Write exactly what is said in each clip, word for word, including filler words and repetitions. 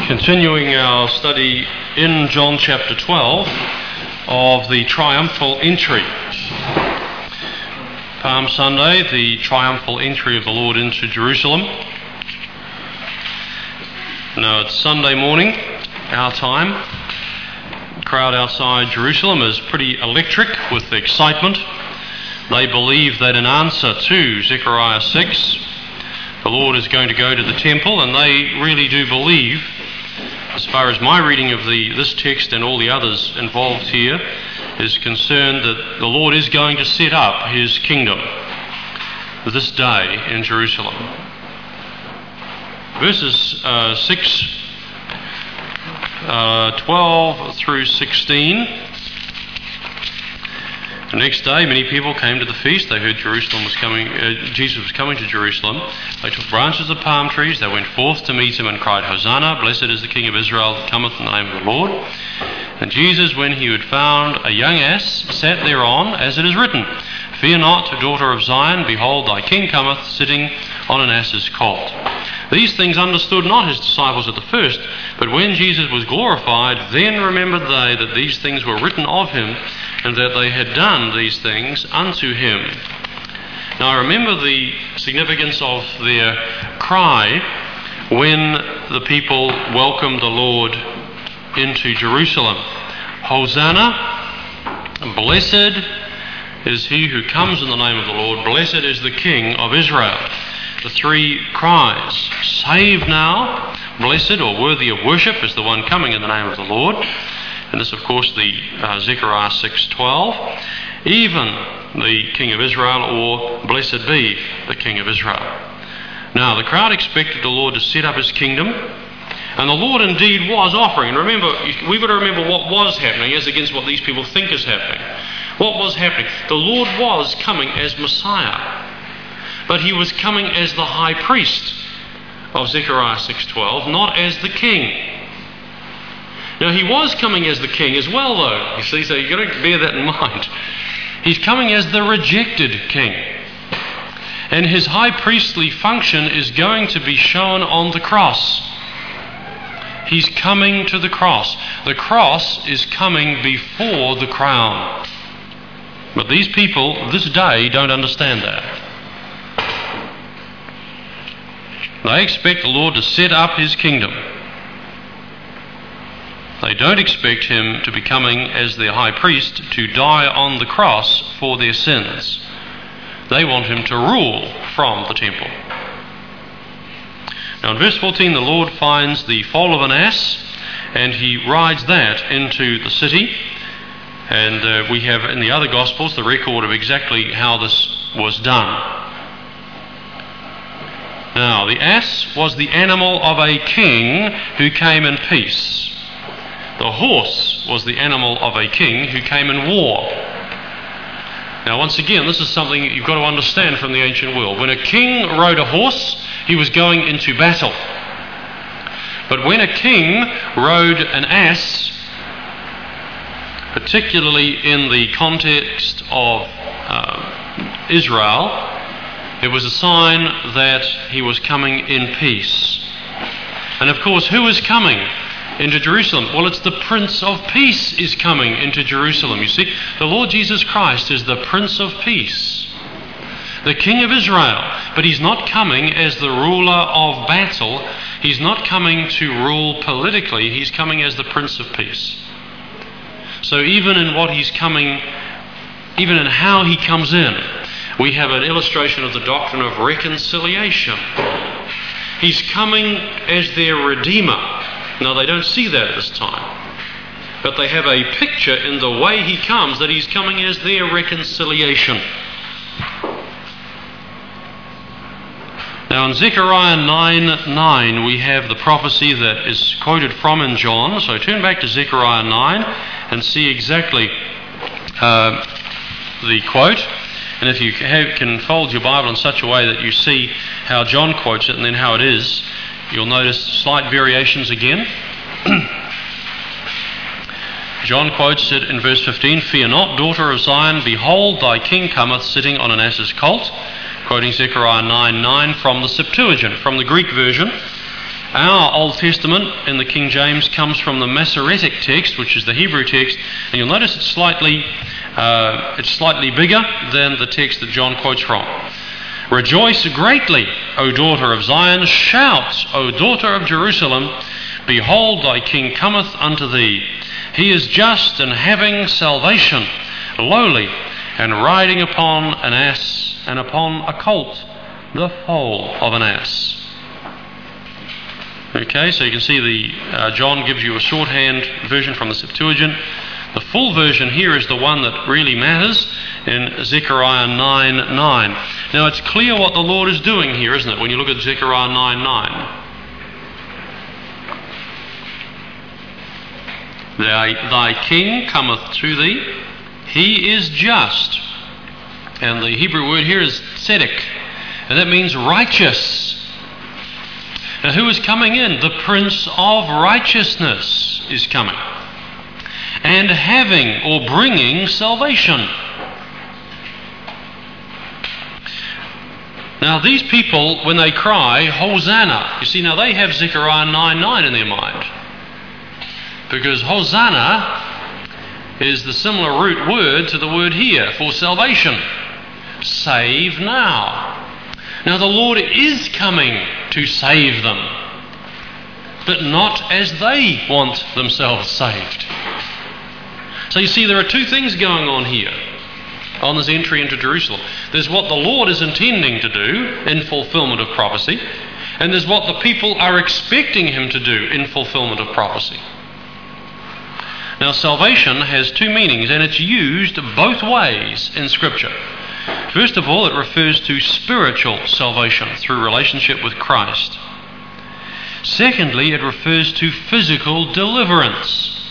Continuing our study in John chapter twelve of the triumphal entry. Palm Sunday, the triumphal entry of the Lord into Jerusalem. Now it's Sunday morning, our time. The crowd outside Jerusalem is pretty electric with excitement. They believe that in answer to Zechariah six, the Lord is going to go to the temple, and they really do believe, as far as my reading of the this text and all the others involved here is concerned, that the Lord is going to set up his kingdom this day in Jerusalem. Verses uh, six, uh, twelve through sixteen. The next day, many people came to the feast. They heard Jerusalem was coming. Uh, Jesus was coming to Jerusalem. They took branches of palm trees. They went forth to meet him and cried, "Hosanna! Blessed is the King of Israel that cometh in the name of the Lord." And Jesus, when he had found a young ass, sat thereon, as it is written, "Fear not, daughter of Zion; behold, thy King cometh, sitting on an ass's colt." These things understood not his disciples at the first, but when Jesus was glorified, then remembered they that these things were written of him, and that they had done these things unto him. Now I remember the significance of their cry when the people welcomed the Lord into Jerusalem. "Hosanna, blessed is he who comes in the name of the Lord, blessed is the King of Israel." The three cries, "Save now," "Blessed" or "Worthy of worship" is the one coming in the name of the Lord. And this, of course, the uh, Zechariah six twelve. "Even the King of Israel," or "Blessed be the King of Israel." Now, the crowd expected the Lord to set up his kingdom, and the Lord indeed was offering. And remember, we've got to remember what was happening as against what these people think is happening. What was happening? The Lord was coming as Messiah, but he was coming as the high priest of Zechariah six twelve, not as the king. Now, he was coming as the king as well, though, you see, so you've got to bear that in mind. He's coming as the rejected king. And his high priestly function is going to be shown on the cross. He's coming to the cross. The cross is coming before the crown. But these people, this day, don't understand that. They expect the Lord to set up his kingdom. They don't expect him to be coming as their high priest to die on the cross for their sins. They want him to rule from the temple. Now in verse fourteen, the Lord finds the foal of an ass, and he rides that into the city. And uh, we have in the other Gospels the record of exactly how this was done. Now, the ass was the animal of a king who came in peace. The horse was the animal of a king who came in war. Now, once again, this is something you've got to understand from the ancient world. When a king rode a horse, he was going into battle. But when a king rode an ass, particularly in the context of uh, Israel, it was a sign that he was coming in peace. And of course, who is coming into Jerusalem? Well, it's the Prince of Peace is coming into Jerusalem. You see, the Lord Jesus Christ is the Prince of Peace, the King of Israel. But he's not coming as the ruler of battle. He's not coming to rule politically. He's coming as the Prince of Peace. So even in what he's coming, even in how he comes in, we have an illustration of the doctrine of reconciliation. He's coming as their Redeemer. Now, they don't see that at this time, but they have a picture in the way he comes that he's coming as their reconciliation. Now, in Zechariah nine nine, we have the prophecy that is quoted from in John. So turn back to Zechariah nine and see exactly uh, the quote. And if you have, can fold your Bible in such a way that you see how John quotes it and then how it is, you'll notice slight variations again. John quotes it in verse fifteen, "Fear not, daughter of Zion, behold, thy king cometh sitting on an ass's colt," quoting Zechariah nine nine from the Septuagint, from the Greek version. Our Old Testament in the King James comes from the Masoretic text, which is the Hebrew text, and you'll notice it's slightly, uh, it's slightly bigger than the text that John quotes from. Rejoice greatly, O daughter of Zion. Shout, O daughter of Jerusalem. Behold, thy king cometh unto thee. He is just and having salvation, lowly, and riding upon an ass, and upon a colt, the foal of an ass. Okay, so you can see the uh, John gives you a shorthand version from the Septuagint. The full version here is the one that really matters in Zechariah nine nine. Now it's clear what the Lord is doing here, isn't it, when you look at Zechariah nine nine. Thy, thy king cometh to thee, he is just. And the Hebrew word here is tzedek, and that means righteous. Now who is coming in? The Prince of Righteousness is coming, and having or bringing salvation. Now these people, when they cry, Hosanna, you see, now they have Zechariah nine nine in their mind, because Hosanna is the similar root word to the word here for salvation. Save now. Now the Lord is coming to save them, but not as they want themselves saved. So you see, there are two things going on here on this entry into Jerusalem. There's what the Lord is intending to do in fulfillment of prophecy, and there's what the people are expecting him to do in fulfillment of prophecy. Now salvation has two meanings, and it's used both ways in Scripture. First of all, it refers to spiritual salvation through relationship with Christ. Secondly, it refers to physical deliverance.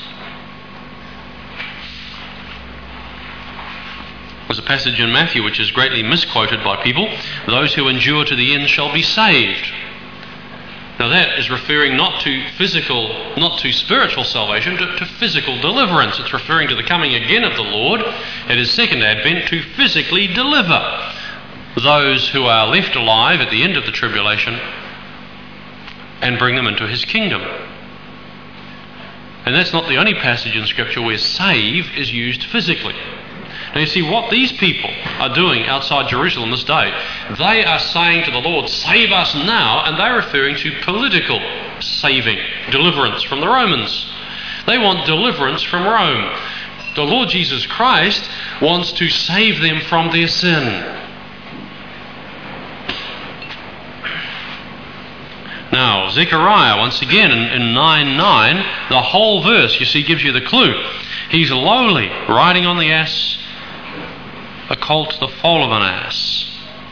There's a passage in Matthew which is greatly misquoted by people. Those who endure to the end shall be saved. Now that is referring not to physical, not to spiritual salvation, to, to physical deliverance. It's referring to the coming again of the Lord at his second advent to physically deliver those who are left alive at the end of the tribulation and bring them into his kingdom. And that's not the only passage in Scripture where save is used physically. Now you see, what these people are doing outside Jerusalem this day, they are saying to the Lord, save us now, and they're referring to political saving, deliverance from the Romans. They want deliverance from Rome. The Lord Jesus Christ wants to save them from their sin. Now, Zechariah, once again, in, in nine nine, the whole verse, you see, gives you the clue. He's lowly, riding on the ass, a colt, the foal of an ass.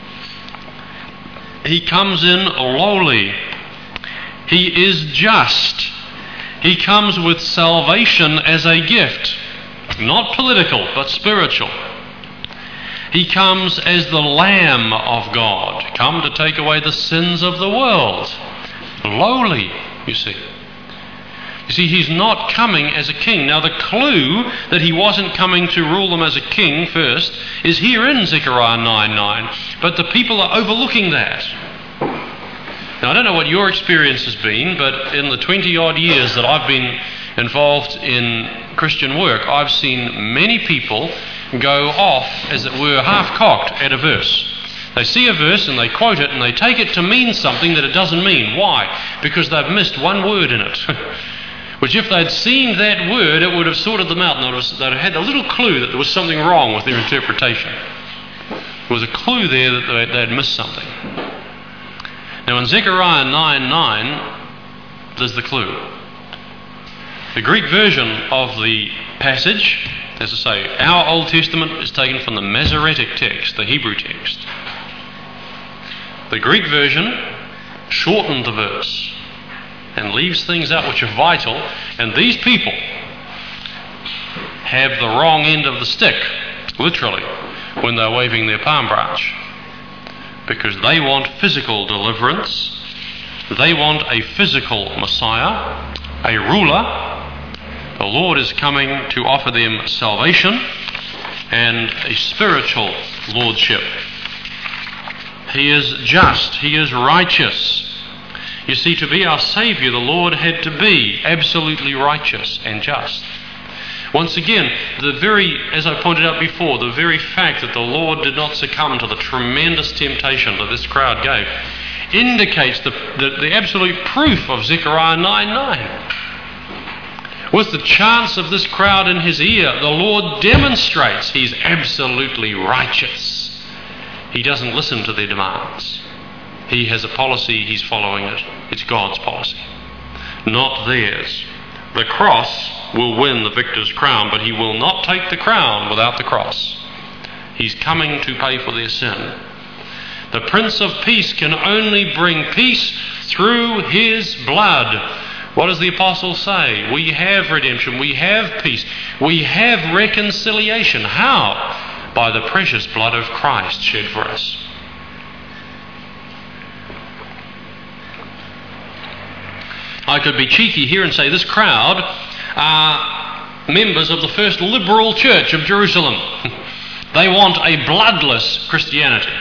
He comes in lowly. He is just. He comes with salvation as a gift, not political, but spiritual. He comes as the Lamb of God, come to take away the sins of the world. Lowly, you see. You see, he's not coming as a king. Now, the clue that he wasn't coming to rule them as a king first is here in Zechariah nine nine. But the people are overlooking that. Now, I don't know what your experience has been, but in the twenty-odd years that I've been involved in Christian work, I've seen many people go off, as it were, half-cocked at a verse. They see a verse and they quote it and they take it to mean something that it doesn't mean. Why? Because they've missed one word in it. Which if they'd seen that word, it would have sorted them out, and they'd have had a little clue that there was something wrong with their interpretation. There was a clue there that they'd missed something. Now in Zechariah nine nine, there's the clue. The Greek version of the passage, as I say, our Old Testament is taken from the Masoretic text, the Hebrew text. The Greek version shortened the verse and leaves things out which are vital, and these people have the wrong end of the stick, literally, when they're waving their palm branch, because they want physical deliverance, they want a physical Messiah, a ruler. The Lord is coming to offer them salvation and a spiritual lordship. He is just, he is righteous. You see, to be our Saviour, the Lord had to be absolutely righteous and just. Once again, the very, as I pointed out before, the very fact that the Lord did not succumb to the tremendous temptation that this crowd gave indicates the, the, the absolute proof of Zechariah nine nine. With the chance of this crowd in his ear, the Lord demonstrates he's absolutely righteous. He doesn't listen to their demands. He has a policy, he's following it. It's God's policy, not theirs. The cross will win the victor's crown, but he will not take the crown without the cross. He's coming to pay for their sin. The Prince of Peace can only bring peace through his blood. What does the apostle say? We have redemption, we have peace, we have reconciliation. How? By the precious blood of Christ shed for us. I could be cheeky here and say this crowd are members of the first liberal church of Jerusalem. They want a bloodless Christianity.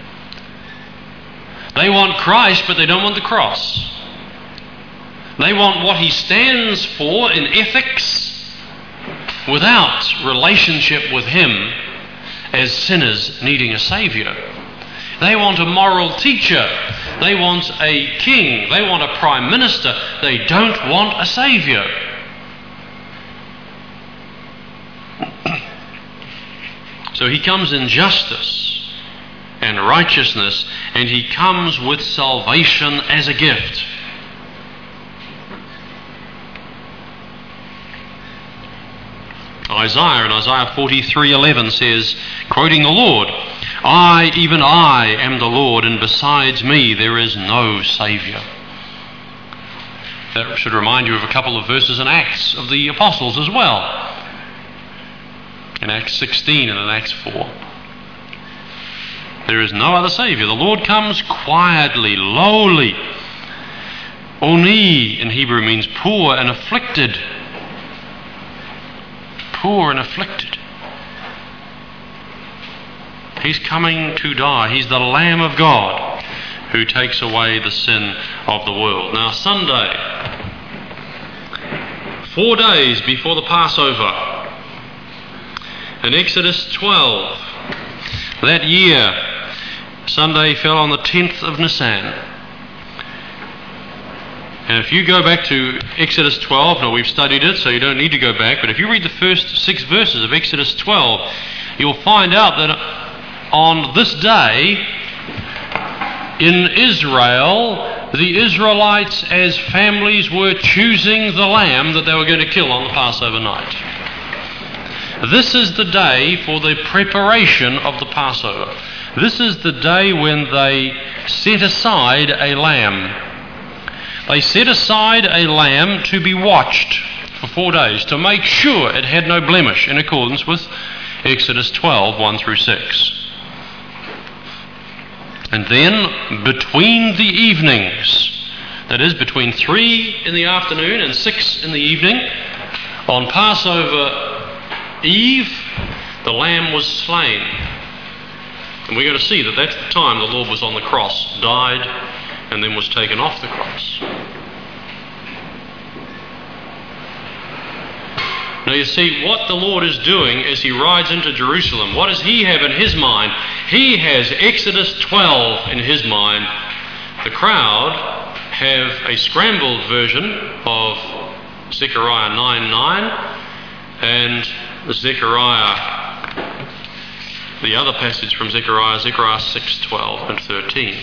They want Christ, but they don't want the cross. They want what he stands for in ethics without relationship with him as sinners needing a Saviour. They want a moral teacher. They want a king. They want a prime minister. They don't want a Saviour. So he comes in justice and righteousness, and he comes with salvation as a gift. Isaiah in Isaiah forty-three eleven says, quoting the Lord, I, even I, am the Lord, and besides me there is no Saviour. That should remind you of a couple of verses in Acts of the Apostles as well. In Acts sixteen and in Acts four. There is no other Saviour. The Lord comes quietly, lowly. Oni in Hebrew means poor and afflicted. Poor and afflicted. He's coming to die. He's the Lamb of God who takes away the sin of the world. Now, Sunday, four days before the Passover, in Exodus twelve, that year, Sunday fell on the tenth of Nisan. And if you go back to Exodus twelve, now we've studied it, so you don't need to go back, but if you read the first six verses of Exodus twelve, you'll find out that on this day in Israel, the Israelites as families were choosing the lamb that they were going to kill on the Passover night. This is the day for the preparation of the Passover. This is the day when they set aside a lamb. They set aside a lamb to be watched for four days to make sure it had no blemish in accordance with Exodus twelve, one through six. And then between the evenings, that is between three in the afternoon and six in the evening, on Passover Eve, the lamb was slain. And we're going to see that that's the time the Lord was on the cross, died, and then was taken off the cross. Now you see, what the Lord is doing as he rides into Jerusalem, what does he have in his mind? He has Exodus twelve in his mind. The crowd have a scrambled version of Zechariah nine nine and Zechariah, the other passage from Zechariah, Zechariah six twelve and thirteen.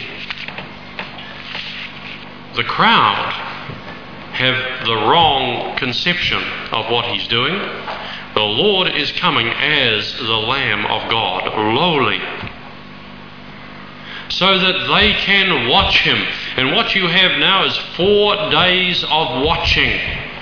The crowd have the wrong conception of what he's doing. The Lord is coming as the Lamb of God, lowly, so that they can watch him. And what you have now is four days of watching.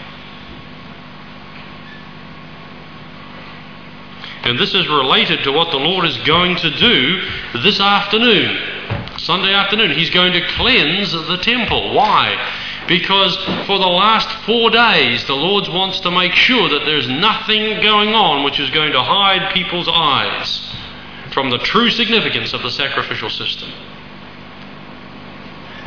And this is related to what the Lord is going to do this afternoon. Sunday afternoon, he's going to cleanse the temple. Why? Because for the last four days, the Lord wants to make sure that there's nothing going on which is going to hide people's eyes from the true significance of the sacrificial system.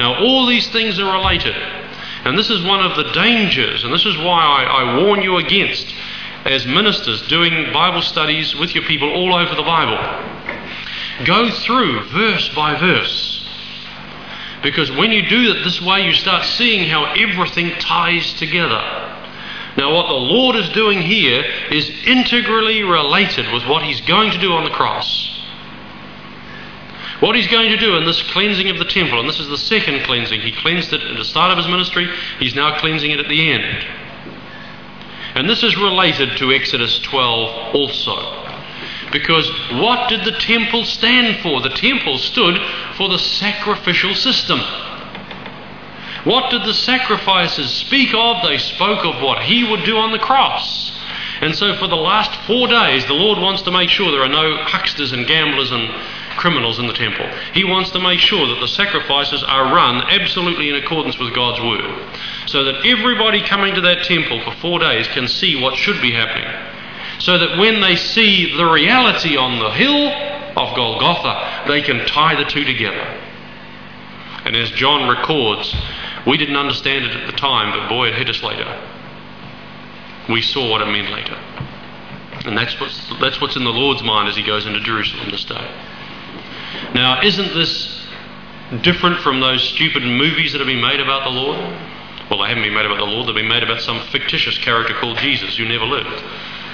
Now, all these things are related. And this is one of the dangers, and this is why I, I warn you against, as ministers, doing Bible studies with your people all over the Bible. Go through verse by verse. Because when you do it this way, you start seeing how everything ties together. Now, what the Lord is doing here is integrally related with what He's going to do on the cross. What He's going to do in this cleansing of the temple, and this is the second cleansing. He cleansed it at the start of His ministry. He's now cleansing it at the end. And this is related to Exodus twelve also. Because what did the temple stand for? The temple stood for the sacrificial system. What did the sacrifices speak of? They spoke of what He would do on the cross. And so for the last four days, the Lord wants to make sure there are no hucksters and gamblers and criminals in the temple. He wants to make sure that the sacrifices are run absolutely in accordance with God's word, so that everybody coming to that temple for four days can see what should be happening, so that when they see the reality on the hill of Golgotha, they can tie the two together. And as John records, we didn't understand it at the time, but boy, it hit us later. We saw what it meant later. And that's what's, that's what's in the Lord's mind as He goes into Jerusalem this day. Now, isn't this different from those stupid movies that have been made about the Lord? Well, they haven't been made about the Lord. They've been made about some fictitious character called Jesus who never lived.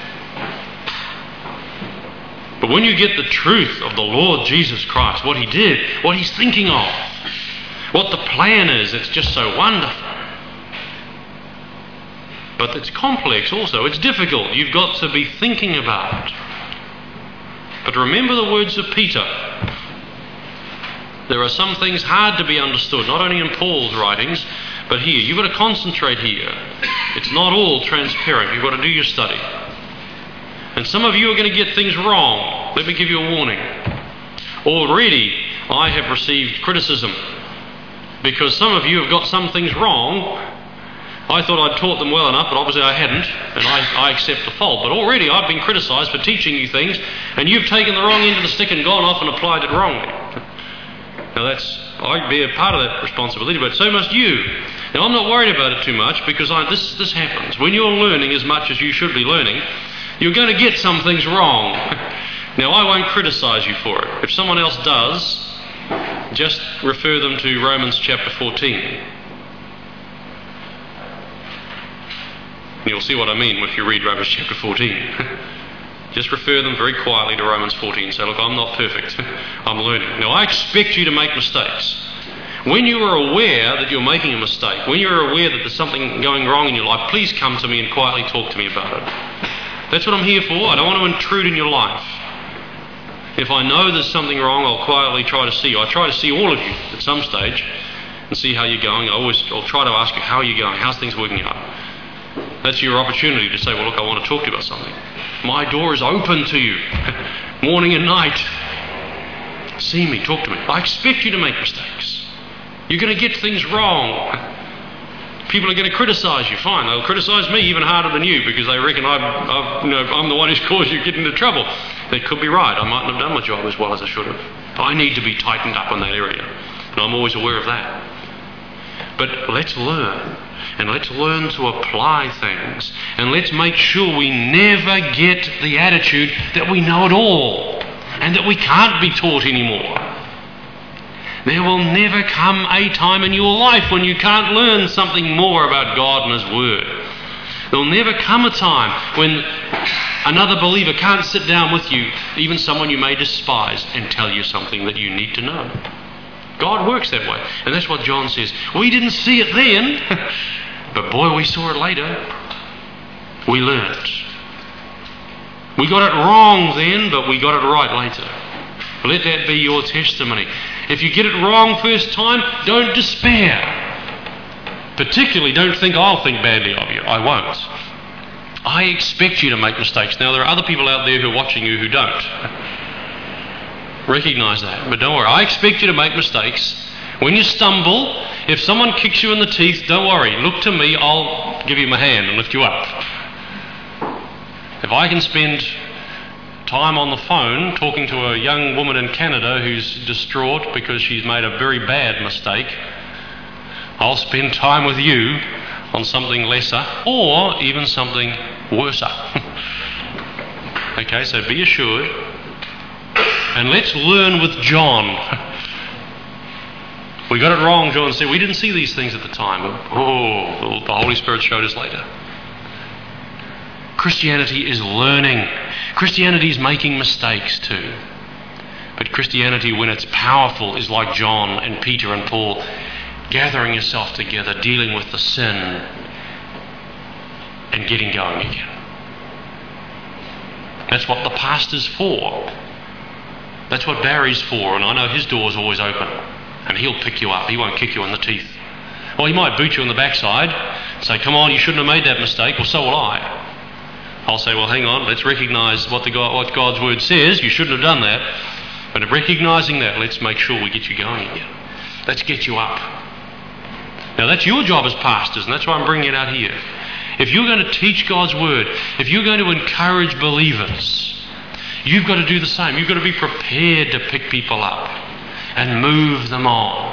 But when you get the truth of the Lord Jesus Christ, what He did, what He's thinking of, what the plan is, it's just so wonderful. But it's complex also. It's difficult. You've got to be thinking about it. But remember the words of Peter. There are some things hard to be understood, not only in Paul's writings, but here. You've got to concentrate here. It's not all transparent. You've got to do your study. And some of you are going to get things wrong. Let me give you a warning. Already I have received criticism because some of you have got some things wrong. I thought I'd taught them well enough, but obviously I hadn't, and I, I accept the fault. But already I've been criticised for teaching you things, and you've taken the wrong end of the stick and gone off and applied it wrongly. Now that's, I bear part of that responsibility, but so must you. Now I'm not worried about it too much, because I, this, this happens. When you're learning as much as you should be learning, you're going to get some things wrong. Now I won't criticise you for it. If someone else does, just refer them to Romans chapter fourteen. You'll see what I mean if you read Romans chapter fourteen. Just refer them very quietly to Romans fourteen and say, look, I'm not perfect. I'm learning. Now, I expect you to make mistakes. When you are aware that you're making a mistake, when you're aware that there's something going wrong in your life, please come to me and quietly talk to me about it. That's what I'm here for. I don't want to intrude in your life. If I know there's something wrong, I'll quietly try to see you. I try to see all of you at some stage and see how you're going. I always, I'll try to ask you, how are you going? How's things working out? That's your opportunity to say, well, look, I want to talk to you about something. My door is open to you, morning and night. See me, talk to me. I expect you to make mistakes. You're going to get things wrong. People are going to criticise you. Fine, they'll criticise me even harder than you because they reckon I've, I've, you know, I'm the one who's caused you getting into trouble. They could be right. I mightn't have done my job as well as I should have. I need to be tightened up in that area, and I'm always aware of that. But let's learn. And let's learn to apply things. And let's make sure we never get the attitude that we know it all and that we can't be taught anymore. There will never come a time in your life when you can't learn something more about God and His Word. There will never come a time when another believer can't sit down with you, even someone you may despise, and tell you something that you need to know. God works that way. And that's what John says. We didn't see it then. But boy, we saw it later. We learned. We got it wrong then, but we got it right later. Let that be your testimony. If you get it wrong first time, don't despair. Particularly, don't think I'll think badly of you. I won't. I expect you to make mistakes. Now, there are other people out there who are watching you who don't. Recognise that. But don't worry. I expect you to make mistakes. When you stumble, if someone kicks you in the teeth, don't worry. Look to me, I'll give you my hand and lift you up. If I can spend time on the phone talking to a young woman in Canada who's distraught because she's made a very bad mistake, I'll spend time with you on something lesser or even something worser. Okay, so be assured. And let's learn with John. We got it wrong, John said. We didn't see these things at the time. Oh, the Holy Spirit showed us later. Christianity is learning. Christianity is making mistakes too. But Christianity, when it's powerful, is like John and Peter and Paul, gathering yourself together, dealing with the sin, and getting going again. That's what the pastor's for. That's what Barry's for, and I know his door's always open. And he'll pick you up. He won't kick you in the teeth. Well, he might boot you in the backside, say, come on, you shouldn't have made that mistake. Well, so will I. I'll say, well, hang on, let's recognise what, the God, what God's word says. You shouldn't have done that. But recognising that, let's make sure we get you going again. Let's get you up. Now, that's your job as pastors, and that's why I'm bringing it out here. If you're going to teach God's word, if you're going to encourage believers, you've got to do the same. You've got to be prepared to pick people up and move them on.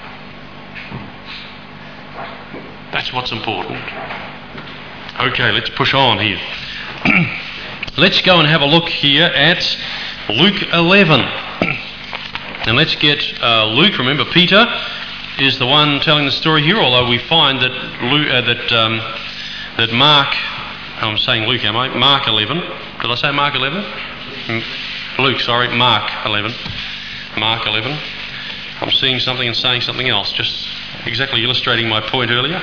That's what's important. Okay, let's push on here. Let's go and have a look here at Luke eleven. And let's get uh, Luke. Remember, Peter is the one telling the story here, although we find that Luke, uh, that um, that Mark, I'm saying Luke, am I? Mark eleven. Did I say Mark eleven? Luke, sorry, Mark eleven. Mark eleven. I'm seeing something and saying something else, just exactly illustrating my point earlier.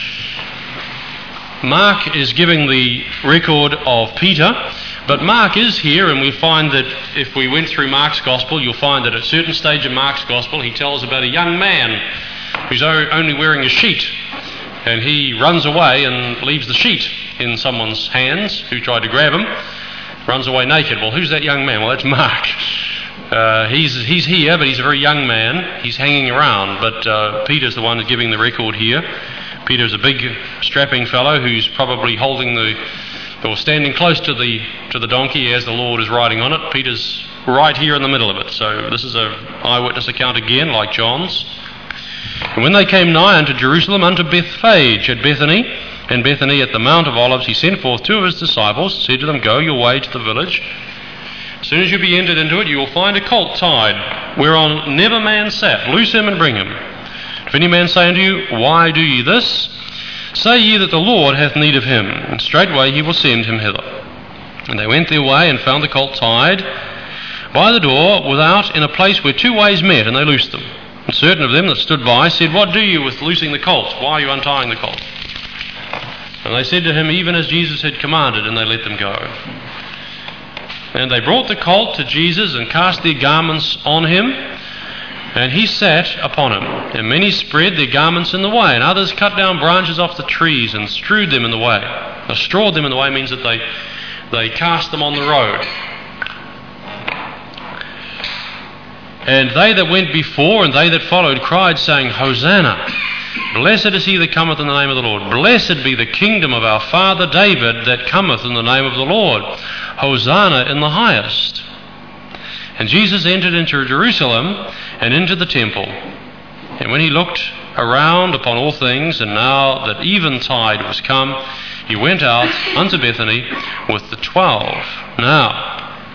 Mark is giving the record of Peter, but Mark is here, and we find that if we went through Mark's Gospel, you'll find that at a certain stage of Mark's Gospel, he tells about a young man who's only wearing a sheet, and he runs away and leaves the sheet in someone's hands who tried to grab him, runs away naked. Well, who's that young man? Well, that's Mark. Uh, he's he's here, but he's a very young man. He's hanging around, but uh, Peter's the one who's giving the record here. Peter's a big, strapping fellow who's probably holding the, or standing close to the to the donkey as the Lord is riding on it. Peter's right here in the middle of it. So this is an eyewitness account again, like John's. And when they came nigh unto Jerusalem, unto Bethphage at Bethany, and Bethany at the Mount of Olives, he sent forth two of his disciples, said to them, go your way to the village. As soon as you be entered into it, you will find a colt tied, whereon never man sat. Loose him and bring him. If any man say unto you, why do ye this? Say ye that the Lord hath need of him, and straightway he will send him hither. And they went their way and found the colt tied by the door without in a place where two ways met, and they loosed them. And certain of them that stood by said, what do you with loosing the colt? Why are you untying the colt? And they said to him, even as Jesus had commanded, and they let them go. And they brought the colt to Jesus and cast their garments on him, and he sat upon him. And many spread their garments in the way, and others cut down branches off the trees and strewed them in the way. Now, strawed them in the way means that they, they cast them on the road. And they that went before and they that followed cried, saying, Hosanna! Blessed is he that cometh in the name of the Lord. Blessed be the kingdom of our father David that cometh in the name of the Lord. Hosanna in the highest. And Jesus entered into Jerusalem and into the temple. And when he looked around upon all things, and now that eventide was come, he went out unto Bethany with the twelve. Now,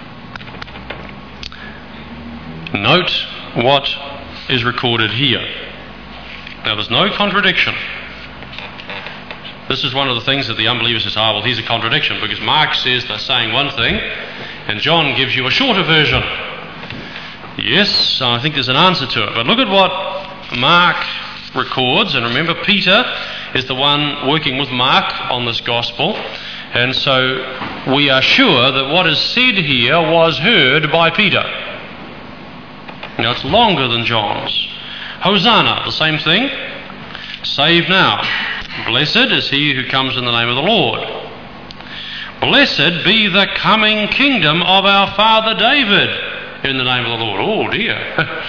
note what is recorded here. Now, there's no contradiction. This is one of the things that the unbeliever says, ah, well, here's a contradiction, because Mark says they're saying one thing, and John gives you a shorter version. Yes, I think there's an answer to it. But look at what Mark records, and remember, Peter is the one working with Mark on this gospel, and so we are sure that what is said here was heard by Peter. Now, it's longer than John's. Hosanna, the same thing. Save now. Blessed is he who comes in the name of the Lord. Blessed be the coming kingdom of our father David in the name of the Lord. Oh dear.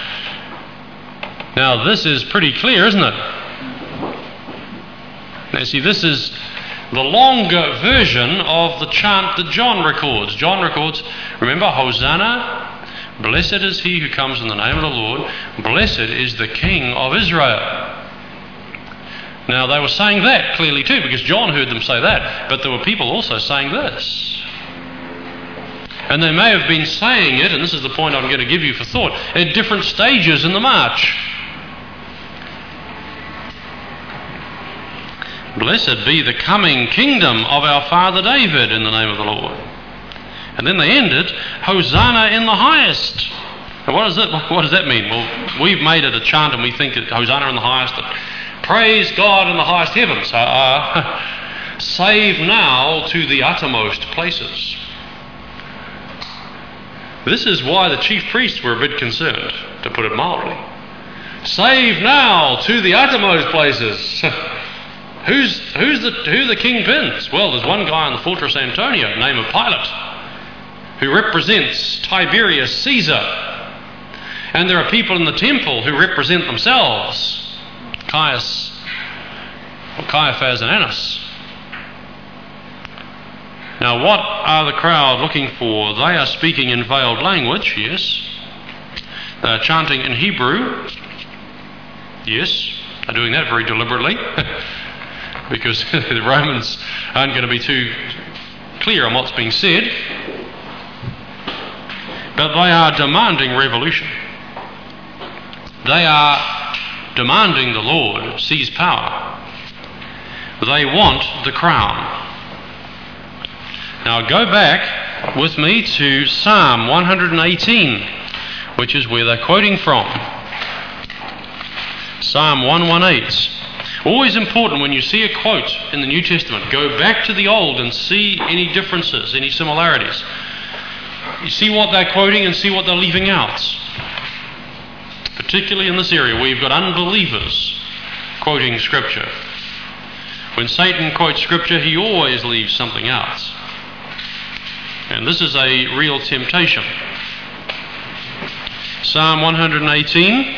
Now this is pretty clear, isn't it? Now see, this is the longer version of the chant that John records. John records, remember, Hosanna, blessed is he who comes in the name of the Lord. Blessed is the King of Israel. Now, they were saying that clearly too, because John heard them say that, but there were people also saying this. And they may have been saying it, and this is the point I'm going to give you for thought, at different stages in the march. Blessed be the coming kingdom of our father David in the name of the Lord. And then they ended, Hosanna in the highest. Now what does that, what does that mean? Well, we've made it a chant and we think that Hosanna in the highest, that praise God in the highest heavens. Uh, uh, save now to the uttermost places. This is why the chief priests were a bit concerned, to put it mildly. Save now to the uttermost places. Who's, who's the, who are the kingpins? Well, there's one guy in the Fortress Antonia, named Pilate, who represents Tiberius Caesar. And there are people in the temple who represent themselves, Caius, or Caiaphas and Annas. Now, what are the crowd looking for? They are speaking in veiled language, yes. They are chanting in Hebrew, yes. They're doing that very deliberately, because the Romans aren't going to be too clear on what's being said. But they are demanding revolution. They are demanding the Lord seize power. They want the crown. Now go back with me to Psalm one hundred eighteen, which is where they're quoting from. Psalm one eighteen. Always important when you see a quote in the New Testament, go back to the Old and see any differences, any similarities. You see what they're quoting and see what they're leaving out. Particularly in this area where you've got unbelievers quoting Scripture. When Satan quotes Scripture, he always leaves something out. And this is a real temptation. Psalm one hundred eighteen.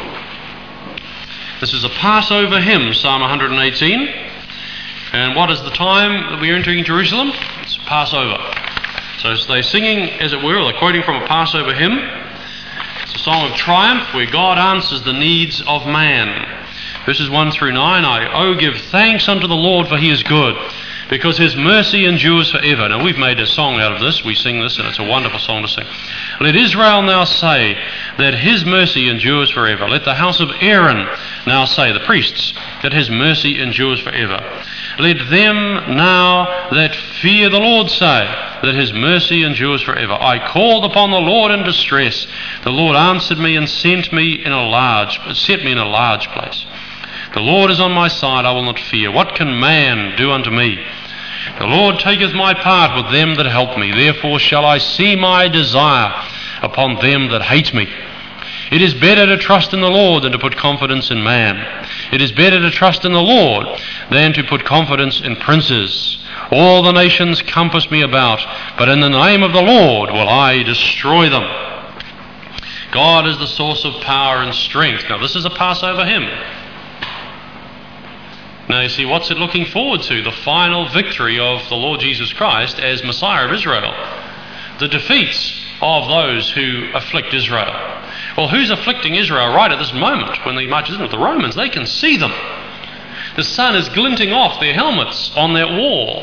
This is a Passover hymn, Psalm one hundred eighteen. And what is the time that we're entering Jerusalem? It's Passover. So they're singing, as it were, or they're quoting from a Passover hymn. It's a song of triumph where God answers the needs of man. Verses one through nine, I, oh, give thanks unto the Lord, for he is good, because his mercy endures forever. Now, we've made a song out of this. We sing this, and it's a wonderful song to sing. Let Israel now say that his mercy endures forever. Let the house of Aaron now say, the priests, that his mercy endures forever. Let them now that fear the Lord say that his mercy endures forever. I called upon the Lord in distress. The Lord answered me and sent me in a large, set me in a large place. The Lord is on my side, I will not fear. What can man do unto me? The Lord taketh my part with them that help me. Therefore shall I see my desire upon them that hate me. It is better to trust in the Lord than to put confidence in man. It is better to trust in the Lord than to put confidence in princes. All the nations compass me about, but in the name of the Lord will I destroy them. God is the source of power and strength. Now, this is a Passover hymn. Now, you see, what's it looking forward to? The final victory of the Lord Jesus Christ as Messiah of Israel. The defeats of those who afflict Israel. Well, who's afflicting Israel right at this moment when he marches in with the Romans? They can see them. The sun is glinting off their helmets on that wall.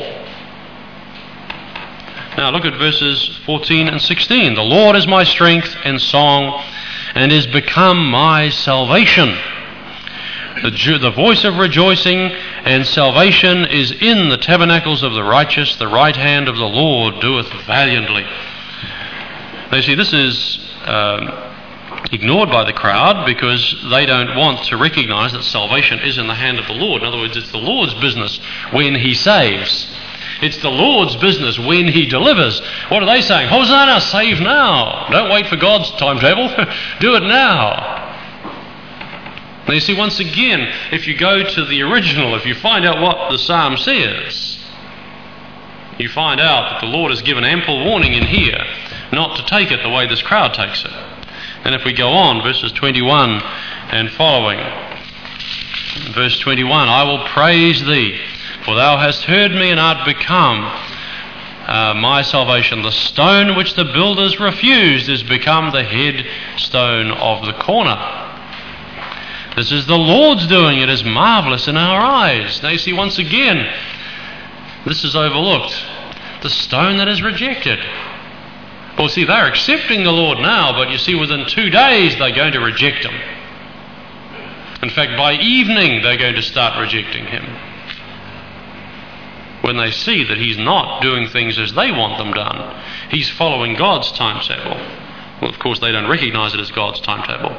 Now look at verses fourteen and sixteen. The Lord is my strength and song, and is become my salvation. The, the voice of rejoicing and salvation is in the tabernacles of the righteous. The right hand of the Lord doeth valiantly. Now you see, this is um, ignored by the crowd because they don't want to recognize that salvation is in the hand of the Lord. In other words, it's the Lord's business when he saves. It's the Lord's business when he delivers. What are they saying? Hosanna, save now. Don't wait for God's timetable. Do it now. Now you see, once again, if you go to the original, if you find out what the psalm says, you find out that the Lord has given ample warning in here not to take it the way this crowd takes it. And if we go on, verses twenty-one and following. Verse twenty-one, I will praise thee, for thou hast heard me and art become uh, my salvation. The stone which the builders refused is become the headstone of the corner. This is the Lord's doing. It is marvelous in our eyes. Now you see, once again, this is overlooked. The stone that is rejected. Well, see, they're accepting the Lord now, but you see, within two days they're going to reject Him. In fact, by evening they're going to start rejecting Him. When they see that He's not doing things as they want them done. He's following God's timetable. Well, of course, they don't recognize it as God's timetable.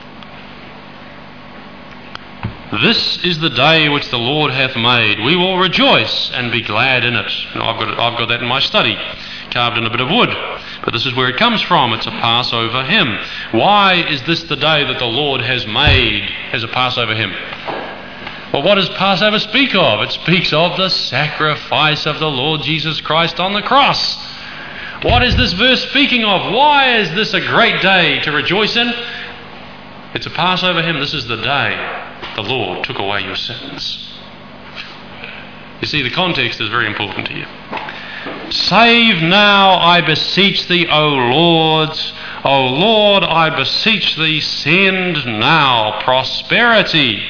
This is the day which the Lord hath made. We will rejoice and be glad in it. You know, I've got it, I've got that in my study, carved in a bit of wood. But this is where it comes from. It's a Passover hymn. Why is this the day that the Lord has made as a Passover hymn? Well, what does Passover speak of? It speaks of the sacrifice of the Lord Jesus Christ on the cross. What is this verse speaking of? Why is this a great day to rejoice in? It's a Passover hymn. This is the day the Lord took away your sins. You see, the context is very important to you. Save now, I beseech thee, O Lord. O Lord, I beseech thee, send now prosperity.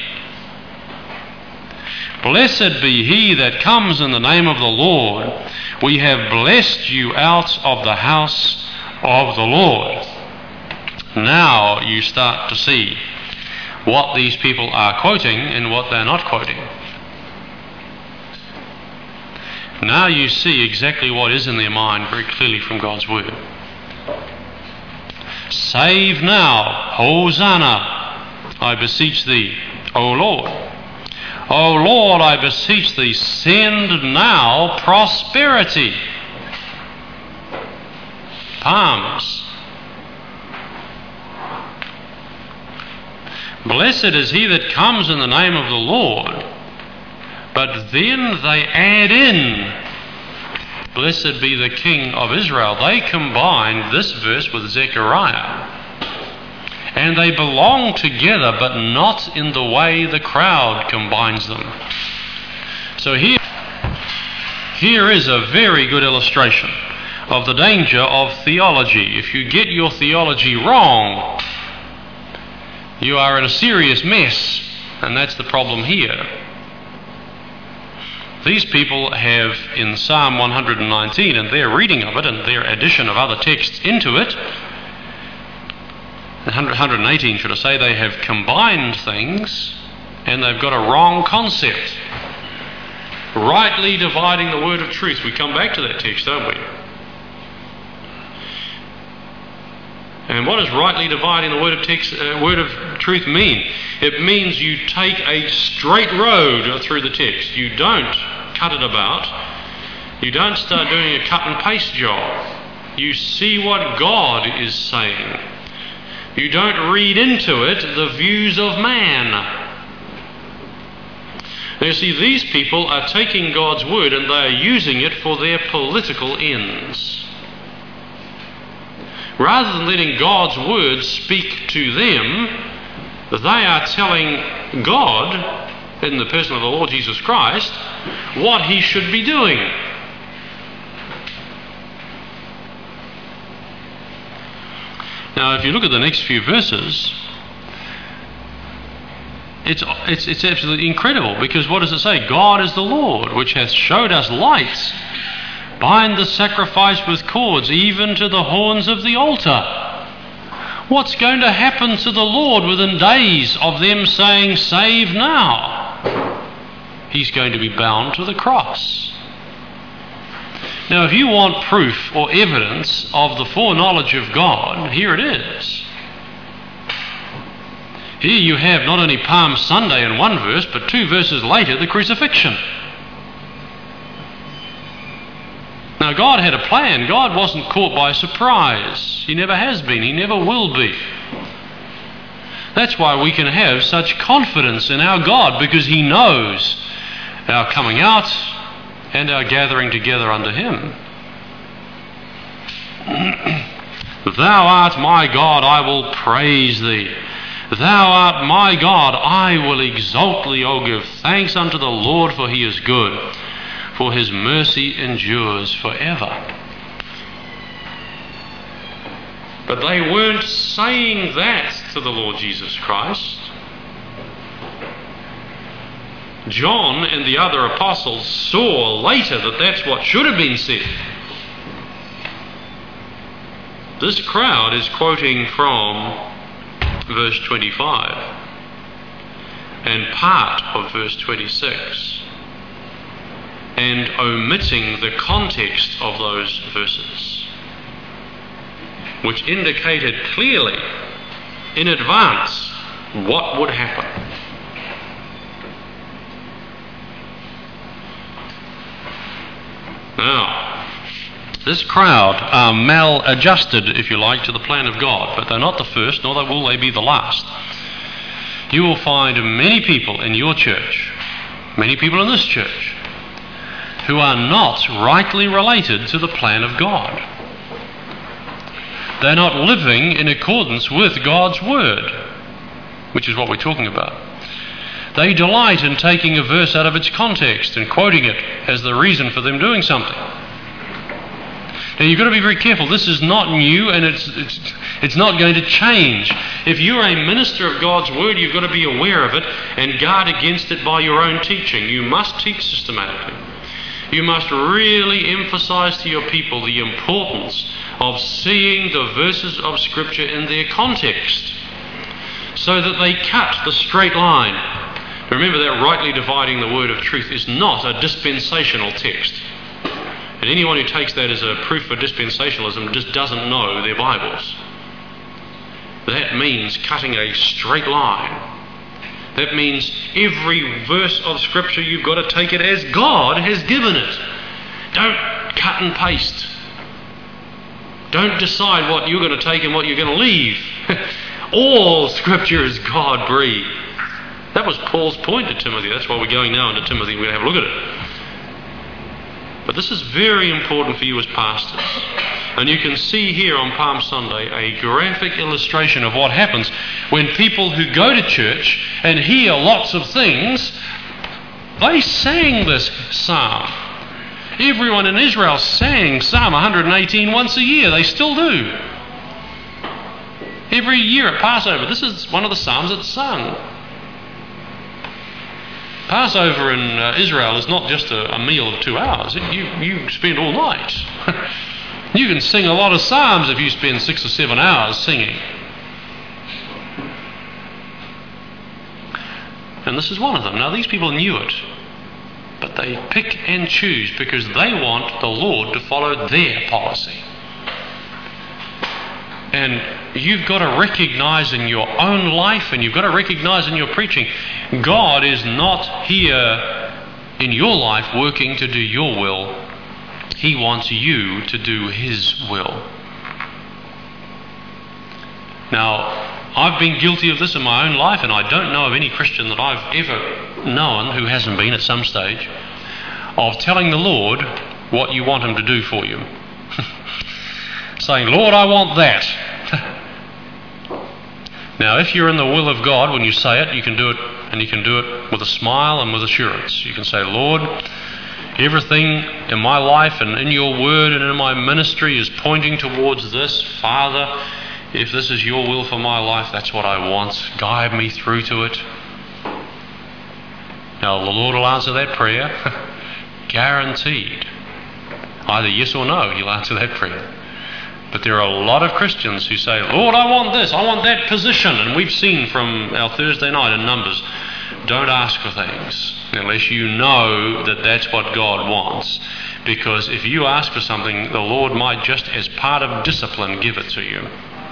Blessed be he that comes in the name of the Lord. We have blessed you out of the house of the Lord. Now you start to see what these people are quoting and what they're not quoting. Now you see exactly what is in their mind very clearly from God's word. Save now, Hosanna, I beseech thee, O Lord. O Lord, I beseech thee, send now prosperity. Palms. Blessed is he that comes in the name of the Lord. But then they add in, blessed be the King of Israel. They combined this verse with Zechariah. And they belong together, but not in the way the crowd combines them. So here, here is a very good illustration of the danger of theology. If you get your theology wrong, you are in a serious mess, and that's the problem here. These people have, in Psalm one hundred nineteen, and their reading of it and their addition of other texts into it, one hundred eighteen should I say, they have combined things and they've got a wrong concept. Rightly dividing the word of truth. We come back to that text, don't we? And what does rightly dividing the word of text, uh, word of truth mean? It means you take a straight road through the text. You don't cut it about. You don't start doing a cut and paste job. You see what God is saying. You don't read into it the views of man. Now you see, these people are taking God's word and they are using it for their political ends. Rather than letting God's word speak to them, they are telling God, in the person of the Lord Jesus Christ, what he should be doing. Now, if you look at the next few verses, it's, it's, it's absolutely incredible, because what does it say? God is the Lord, which hath showed us lights. Bind the sacrifice with cords, even to the horns of the altar. What's going to happen to the Lord within days of them saying, save now? He's going to be bound to the cross. Now, if you want proof or evidence of the foreknowledge of God, here it is. Here you have not only Palm Sunday in one verse, but two verses later, the crucifixion. Now, God had a plan. God wasn't caught by surprise. He never has been. He never will be. That's why we can have such confidence in our God, because he knows our coming out and our gathering together unto him. Thou art my God, I will praise thee. Thou art my God, I will exalt thee. O give thanks unto the Lord, for he is good, for his mercy endures forever. But they weren't saying that to the Lord Jesus Christ. John and the other apostles saw later that that's what should have been said. This crowd is quoting from verse twenty-five and part of verse twenty-six and omitting the context of those verses, which indicated clearly in advance what would happen. Now, this crowd are maladjusted, if you like, to the plan of God, but they're not the first, nor will they be the last. You will find many people in your church, many people in this church, who are not rightly related to the plan of God. They're not living in accordance with God's word, which is what we're talking about. They delight in taking a verse out of its context and quoting it as the reason for them doing something. Now you've got to be very careful. This is not new, and it's, it's, it's not going to change. If you're a minister of God's word, you've got to be aware of it and guard against it by your own teaching. You must teach systematically. You must really emphasize to your people the importance of seeing the verses of Scripture in their context, so that they cut the straight line. Remember that rightly dividing the word of truth is not a dispensational text. And anyone who takes that as a proof for dispensationalism just doesn't know their Bibles. That means cutting a straight line. That means every verse of Scripture you've got to take it as God has given it. Don't cut and paste. Don't decide what you're going to take and what you're going to leave. All Scripture is God-breathed. That was Paul's point to Timothy. That's why we're going now into Timothy. We're going to have a look at it. But this is very important for you as pastors. And you can see here on Palm Sunday a graphic illustration of what happens when people who go to church and hear lots of things, they sang this psalm. Everyone in Israel sang Psalm one hundred eighteen once a year. They still do. Every year at Passover, this is one of the psalms that's sung. Passover in uh, Israel is not just a, a meal of two hours. It, you, you spend all night. You can sing a lot of psalms if you spend six or seven hours singing. And this is one of them. Now, these people knew it, but they pick and choose because they want the Lord to follow their policy. And you've got to recognize in your own life, and you've got to recognize in your preaching, God is not here in your life working to do your will. He wants you to do His will. Now, I've been guilty of this in my own life, and I don't know of any Christian that I've ever known who hasn't been at some stage, of telling the Lord what you want Him to do for you. Saying, Lord, I want that. Now, if you're in the will of God, when you say it, you can do it, and you can do it with a smile and with assurance. You can say, Lord, everything in my life and in your word and in my ministry is pointing towards this. Father, if this is your will for my life, that's what I want. Guide me through to it. Now, the Lord will answer that prayer. Guaranteed. Either yes or no, He'll answer that prayer. But there are a lot of Christians who say, Lord, I want this, I want that position. And we've seen from our Thursday night in Numbers, don't ask for things unless you know that that's what God wants. Because if you ask for something, the Lord might just as part of discipline give it to you.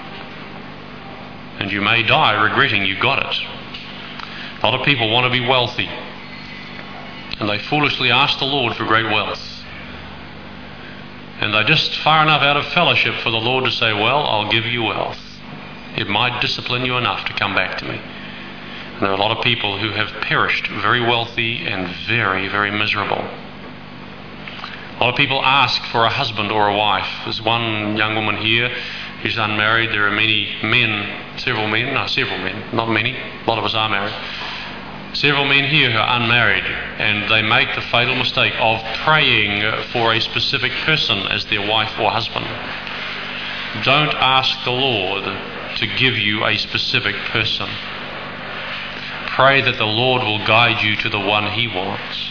And you may die regretting you got it. A lot of people want to be wealthy, and they foolishly ask the Lord for great wealth. And they're just far enough out of fellowship for the Lord to say, well, I'll give you wealth. It might discipline you enough to come back to me. And there are a lot of people who have perished very wealthy and very, very miserable. A lot of people ask for a husband or a wife. There's one young woman here who's unmarried. There are many men, several men, no, several men, not many. A lot of us are married. Several men here who are unmarried, and they make the fatal mistake of praying for a specific person as their wife or husband. Don't ask the Lord to give you a specific person. pray that the Lord will guide you to the one He wants.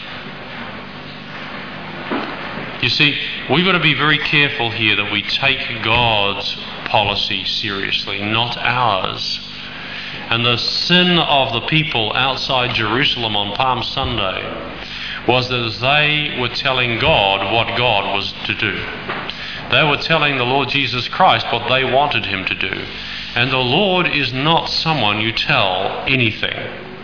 You see, we've got to be very careful here that we take God's policy seriously, not ours. And the sin of the people outside Jerusalem on Palm Sunday was that they were telling God what God was to do. They were telling the Lord Jesus Christ what they wanted Him to do. And the Lord is not someone you tell anything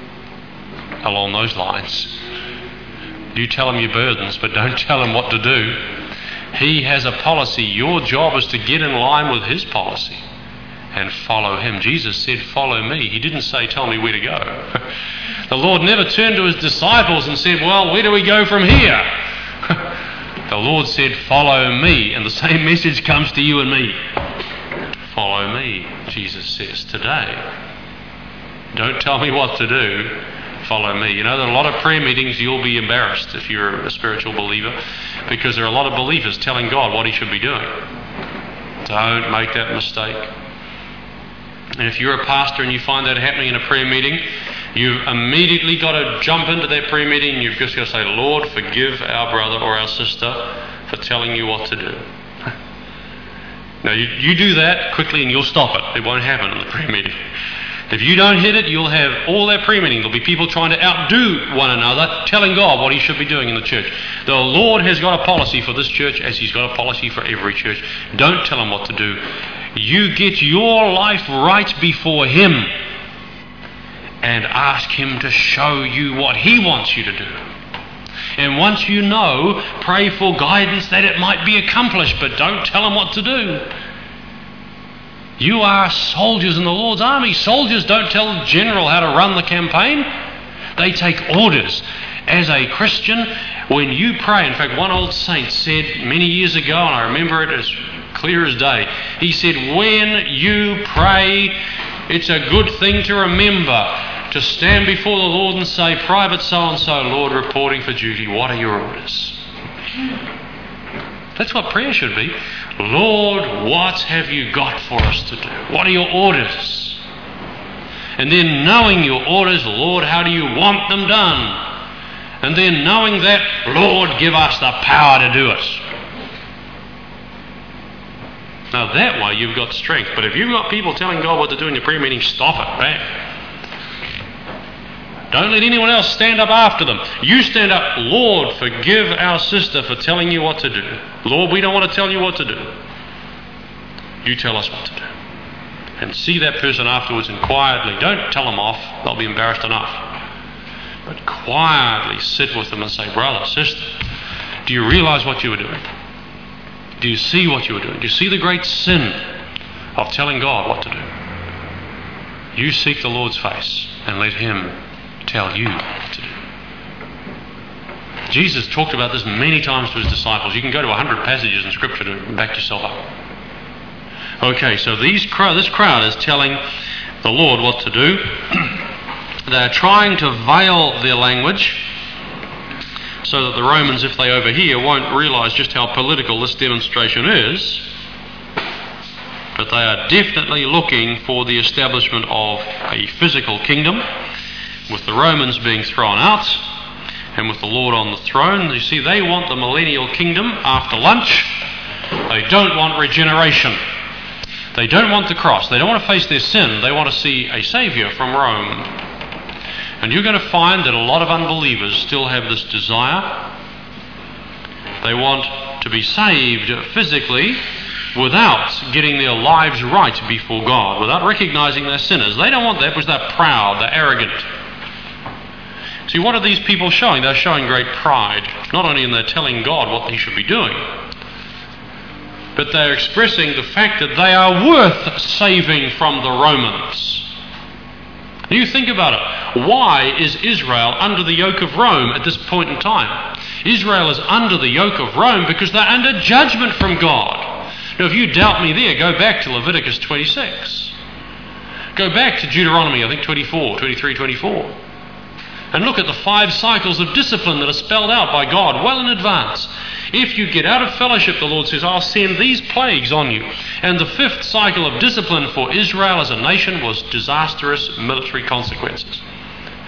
along those lines. You tell Him your burdens, but don't tell Him what to do. He has a policy. Your job is to get in line with His policy and follow Him. Jesus said, follow me. He didn't say, tell me where to go. The Lord never turned to His disciples and said, well, where do we go from here? The Lord said, follow me. And the same message comes to you and me. Follow me, Jesus says today. Don't tell me what to do. Follow me. You know, there are a lot of prayer meetings you'll be embarrassed if you're a spiritual believer, because there are a lot of believers telling God what He should be doing. Don't make that mistake. And if you're a pastor and you find that happening in a prayer meeting, you've immediately got to jump into that prayer meeting and you've just got to say, Lord, forgive our brother or our sister for telling you what to do. Now, you, you do that quickly and you'll stop it. It won't happen in the prayer meeting. If you don't hit it, you'll have all that prayer meeting. There'll be people trying to outdo one another, telling God what He should be doing in the church. The Lord has got a policy for this church as He's got a policy for every church. Don't tell Him what to do. You get your life right before Him and ask Him to show you what He wants you to do. And once you know, pray for guidance that it might be accomplished, but don't tell Him what to do. You are soldiers in the Lord's army. Soldiers don't tell the general how to run the campaign. They take orders. As a Christian, when you pray, in fact, one old saint said many years ago, and I remember it as clear as day, he said, when you pray, it's a good thing to remember to stand before the Lord and say, Private so-and-so, Lord, reporting for duty, what are your orders? That's what prayer should be. Lord, what have you got for us to do? What are your orders? And then knowing your orders, Lord, how do you want them done? And then knowing that, Lord, give us the power to do it. Now that way you've got strength. But if you've got people telling God what to do in your prayer meeting, stop it, bang. Don't let anyone else stand up after them. You stand up, Lord, forgive our sister for telling you what to do. Lord, we don't want to tell you what to do. You tell us what to do. And see that person afterwards and quietly, don't tell them off, they'll be embarrassed enough. But quietly sit with them and say, brother, sister, do you realize what you were doing? Do you see what you were doing? Do you see the great sin of telling God what to do? You seek the Lord's face and let Him tell you what to do. Jesus talked about this many times to His disciples. You can go to a hundred passages in Scripture to back yourself up. Okay, so these crowd, this crowd is telling the Lord what to do. They're trying to veil their language so that the Romans, if they overhear, won't realise just how political this demonstration is. But they are definitely looking for the establishment of a physical kingdom, with the Romans being thrown out and with the Lord on the throne. You see, they want the millennial kingdom after lunch. They don't want regeneration. They don't want the cross. They don't want to face their sin. They want to see a Saviour from Rome. And you're going to find that a lot of unbelievers still have this desire. They want to be saved physically without getting their lives right before God, without recognising they're sinners. They don't want that because they're proud, they're arrogant. See, what are these people showing? They're showing great pride, not only in their telling God what He should be doing, but they're expressing the fact that they are worth saving from the Romans. You think about it. Why is Israel under the yoke of Rome at this point in time? Israel is under the yoke of Rome because they're under judgment from God. Now, if you doubt me there, go back to Leviticus twenty-six. Go back to Deuteronomy, I think twenty-four, twenty-three, twenty-four. And look at the five cycles of discipline that are spelled out by God well in advance. If you get out of fellowship, the Lord says, I'll send these plagues on you. And the fifth cycle of discipline for Israel as a nation was disastrous military consequences.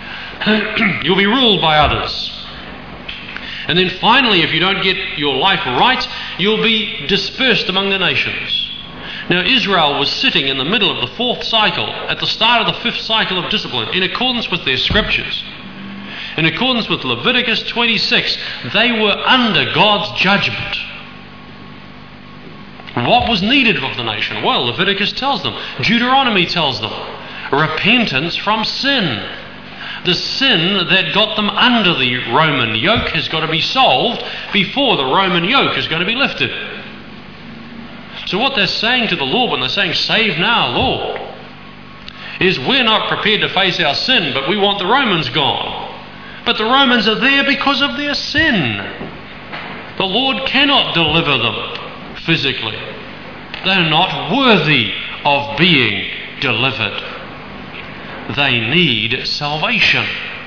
You'll be ruled by others. And then finally, if you don't get your life right, you'll be dispersed among the nations. Now, Israel was sitting in the middle of the fourth cycle, at the start of the fifth cycle of discipline, in accordance with their scriptures. In accordance with Leviticus twenty-six, they were under God's judgment. What was needed of the nation? Well, Leviticus tells them, Deuteronomy tells them, repentance from sin. The sin that got them under the Roman yoke has got to be solved before the Roman yoke is going to be lifted. So what they're saying to the Lord when they're saying, save now, Lord, is we're not prepared to face our sin, but we want the Romans gone. But the Romans are there because of their sin. The Lord cannot deliver them physically. They're not worthy of being delivered. They need salvation.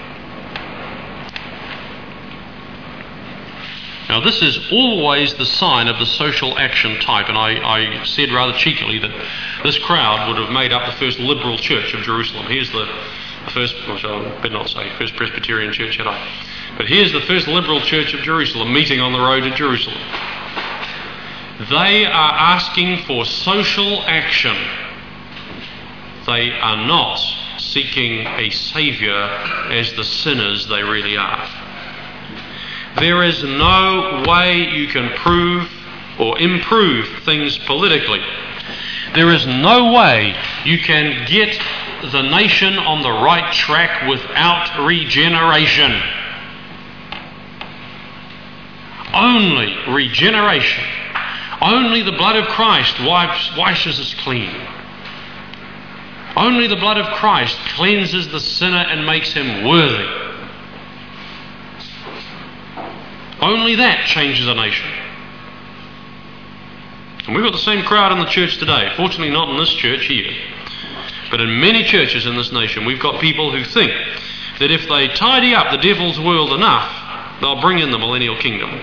Now, this is always the sign of the social action type, and I, I said rather cheekily that this crowd would have made up the first liberal church of Jerusalem. Here's the first, well, I better not say first Presbyterian church, had I? But here's the first liberal church of Jerusalem meeting on the road to Jerusalem. They are asking for social action. They are not seeking a saviour as the sinners they really are. There is no way you can prove or improve things politically. There is no way you can get the nation on the right track without regeneration. Only regeneration. Only the blood of Christ wipes, washes us clean. Only the blood of Christ cleanses the sinner and makes him worthy. Only that changes a nation. And we've got the same crowd in the church today. Fortunately not in this church here. But in many churches in this nation, we've got people who think that if they tidy up the devil's world enough, they'll bring in the millennial kingdom.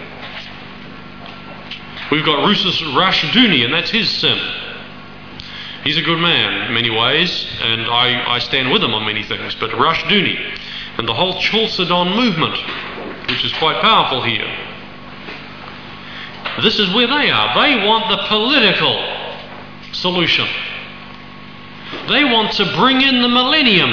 We've got Rousas Rushdoony, and that's his sin. He's a good man in many ways, and I, I stand with him on many things. But Rushdoony and the whole Chalcedon movement, which is quite powerful here, this is where they are. They want the political solution. They want to bring in the millennium.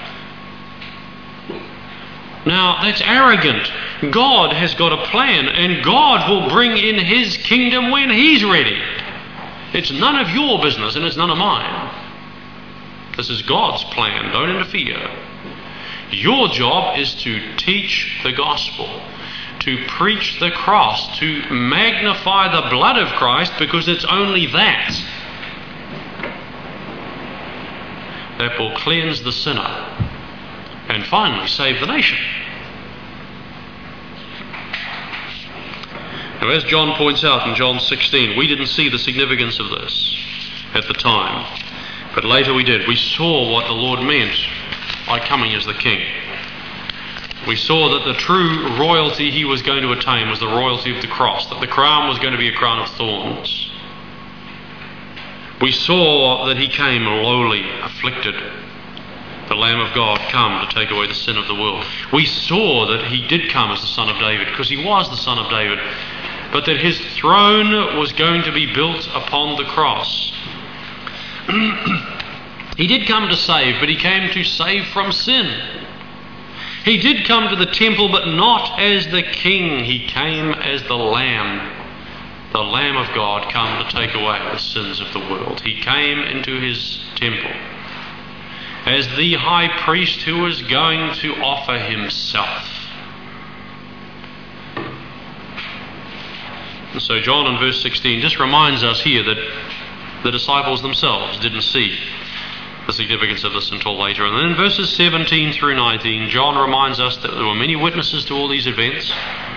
Now, that's arrogant. God has got a plan, and God will bring in His kingdom when He's ready. It's none of your business, and it's none of mine. This is God's plan. Don't interfere. Your job is to teach the gospel, to preach the cross, to magnify the blood of Christ, because it's only that that will cleanse the sinner and finally save the nation. Now, as John points out in John sixteen, we didn't see the significance of this at the time, but later we did. We saw what the Lord meant by coming as the King. We saw that the true royalty He was going to attain was the royalty of the cross, that the crown was going to be a crown of thorns. We saw that He came lowly, afflicted, the Lamb of God come to take away the sin of the world. We saw that He did come as the Son of David, because He was the Son of David, but that His throne was going to be built upon the cross. He did come to save, but He came to save from sin. He did come to the temple, but not as the King. He came as the Lamb, the Lamb of God come to take away the sins of the world. He came into His temple as the high priest who was going to offer Himself. And so John in verse sixteen just reminds us here that the disciples themselves didn't see the significance of this until later. And then in verses seventeen through nineteen, John reminds us that there were many witnesses to all these events.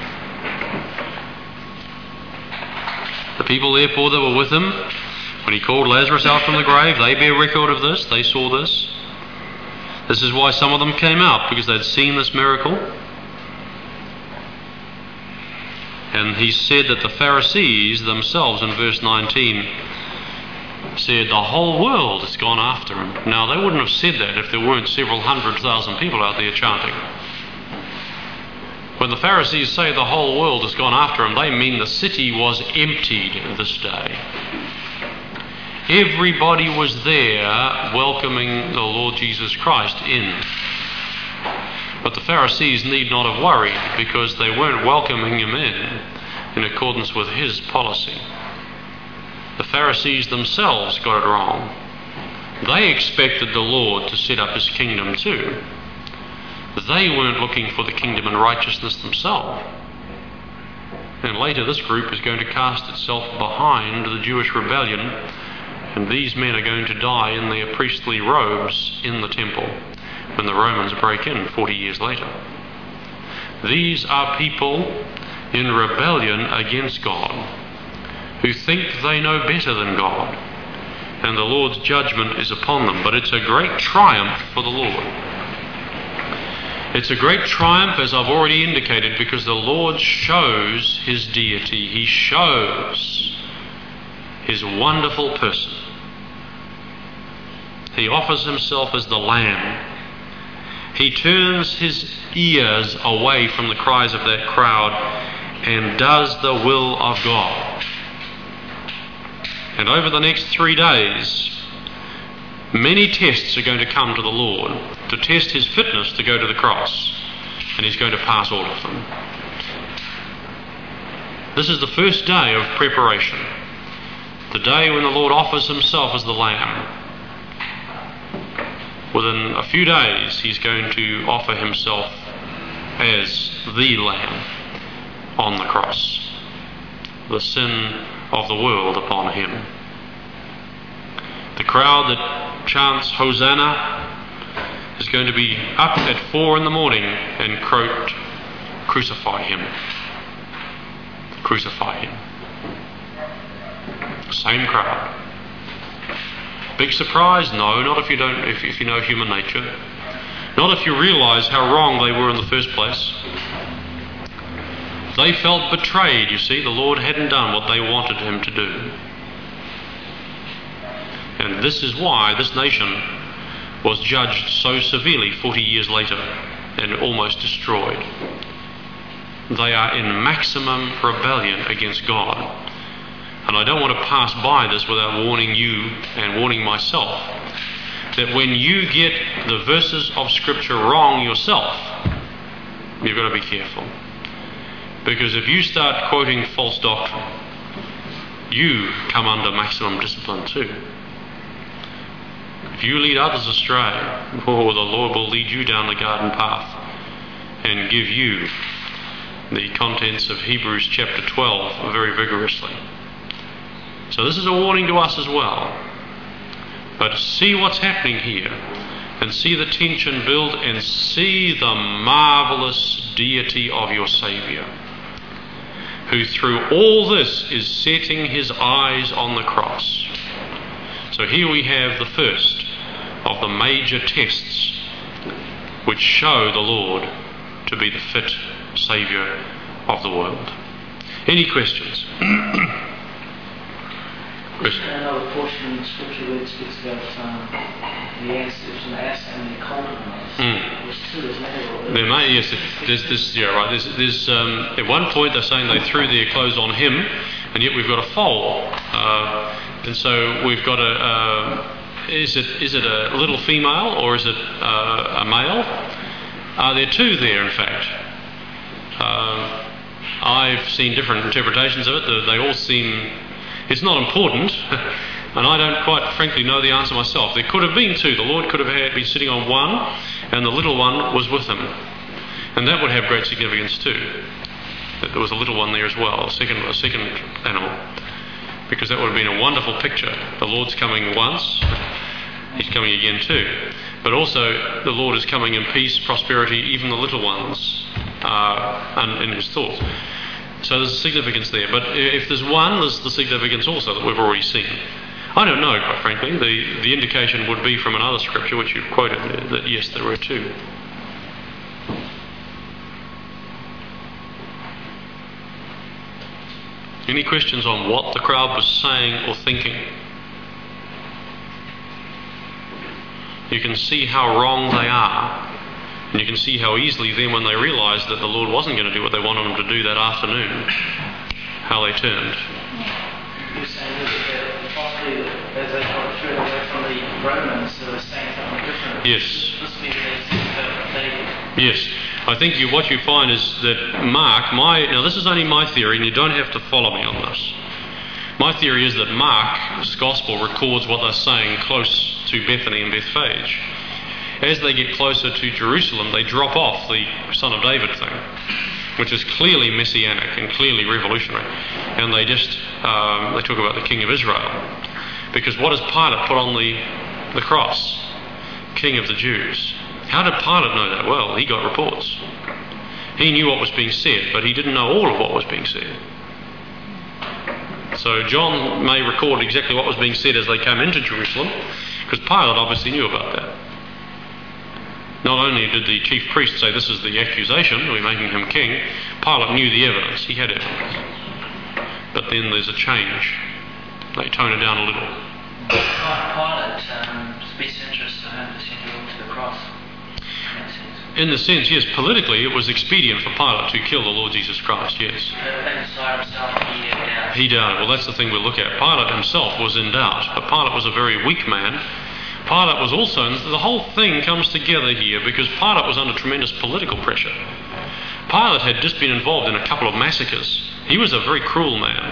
The people, therefore, that were with Him when He called Lazarus out from the grave, they bear record of this. They saw this. This is why some of them came out, because they'd seen this miracle. And He said that the Pharisees themselves, in verse nineteen, said, the whole world has gone after him. Now, they wouldn't have said that if there weren't several hundred thousand people out there chanting. When the Pharisees say the whole world has gone after him, they mean the city was emptied this day. Everybody was there welcoming the Lord Jesus Christ in. But the Pharisees need not have worried, because they weren't welcoming him in in accordance with his policy. The Pharisees themselves got it wrong. They expected the Lord to set up his kingdom too. They weren't looking for the kingdom and righteousness themselves. And later this group is going to cast itself behind the Jewish rebellion, and these men are going to die in their priestly robes in the temple when the Romans break in forty years later. These are people in rebellion against God, who think they know better than God, and the Lord's judgment is upon them. But it's a great triumph for the Lord. It's a great triumph, as I've already indicated, because the Lord shows his deity. He shows his wonderful person. He offers himself as the Lamb. He turns his ears away from the cries of that crowd and does the will of God. And over the next three days, many tests are going to come to the Lord to test his fitness to go to the cross, and he's going to pass all of them. This is the first day of preparation, the day when the Lord offers himself as the Lamb. Within a few days, he's going to offer himself as the Lamb on the cross. The sin of the world upon him. The crowd that chants Hosanna is going to be up at four in the morning and croak, crucify him. Crucify him. Same crowd. Big surprise? No, not if you don't. If, if you know human nature. Not if you realise how wrong they were in the first place. They felt betrayed, you see. The Lord hadn't done what they wanted him to do. And this is why this nation was judged so severely forty years later and almost destroyed. They are in maximum rebellion against God. And I don't want to pass by this without warning you and warning myself that when you get the verses of Scripture wrong yourself, you've got to be careful. Because if you start quoting false doctrine, you come under maximum discipline too. If you lead others astray, oh, the Lord will lead you down the garden path and give you the contents of Hebrews chapter twelve very vigorously. So this is a warning to us as well. But see what's happening here, and see the tension build, and see the marvellous deity of your Saviour, who through all this is setting his eyes on the cross. So here we have the first of the major tests which show the Lord to be the fit Saviour of the world. Any questions? Another portion in the scripture where it speaks about um, the ass, there's an ass and the colt of an ass. Mm. There's two, isn't there? There may, yes, there's this, yeah, right. There's, there's um, at one point they're saying they threw their clothes on him, and yet we've got a foal, uh, and so we've got a. Uh, is it is it a little female or is it uh, a male? Uh, there are two there, in fact. Uh, I've seen different interpretations of it. They all seem. It's not important, and I don't quite frankly know the answer myself. There could have been two. The Lord could have had, been sitting on one, and the little one was with him. And that would have great significance too, that there was a little one there as well, a second, a second animal, because that would have been a wonderful picture. The Lord's coming once, he's coming again too. But also the Lord is coming in peace, prosperity, even the little ones uh, in his thoughts. So there's a significance there. But if there's one, there's the significance also that we've already seen. I don't know, quite frankly. The, the indication would be from another scripture, which you've quoted there, that yes, there were two. Any questions on what the crowd was saying or thinking? you can see how wrong they are. And you can see how easily then, when they realised that the Lord wasn't going to do what they wanted them to do that afternoon, how they turned. You're saying that possibly as they got further away from the Romans, they were saying something different. Yes. This means they they Yes. I think you, what you find is that Mark, my now this is only my theory, and you don't have to follow me on this. My theory is that Mark's Gospel records what they're saying close to Bethany and Bethphage. As they get closer to Jerusalem, they drop off the Son of David thing, which is clearly messianic and clearly revolutionary, and they just um, they talk about the King of Israel, because what does Pilate put on the the cross? King of the Jews. How did Pilate know that? Well, he got reports. He knew what was being said, but he didn't know all of what was being said. So John may record exactly what was being said as they came into Jerusalem, because Pilate obviously knew about that. Not only did the chief priest say this is the accusation, we're making him king, Pilate knew the evidence. He had evidence. But then there's a change. They tone it down a little. Pilate, um, best interest for him to send him to the cross. In the sense, yes, politically it was expedient for Pilate to kill the Lord Jesus Christ, yes. But inside himself, he had doubt. He doubted. Well, that's the thing we'll look at. Pilate himself was in doubt, but Pilate was a very weak man. Pilate was also, and the whole thing comes together here because Pilate was under tremendous political pressure. Pilate had just been involved in a couple of massacres. He was a very cruel man.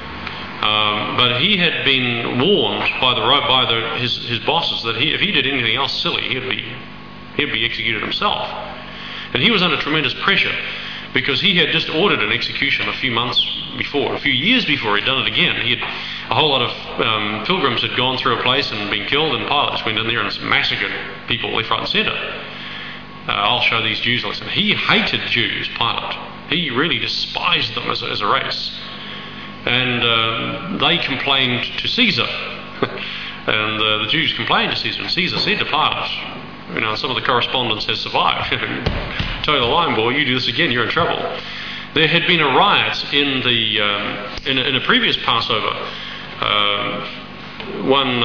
Um, but he had been warned by the by the, his, his bosses that he, if he did anything else silly, he'd be he'd be executed himself. And he was under tremendous pressure because he had just ordered an execution a few months before, a few years before he'd done it again. He had, a whole lot of um, pilgrims had gone through a place and been killed, and Pilate just went in there and massacred people left, right and centre. Uh, I'll show these Jews listen. He hated Jews, Pilate. He really despised them as a, as a race. And uh, they complained to Caesar. and uh, the Jews complained to Caesar, and Caesar said to Pilate, you know, some of the correspondence has survived. Toe the line, boy, you do this again, you're in trouble. There had been a riot in the um, in, a, in a previous Passover. Uh, one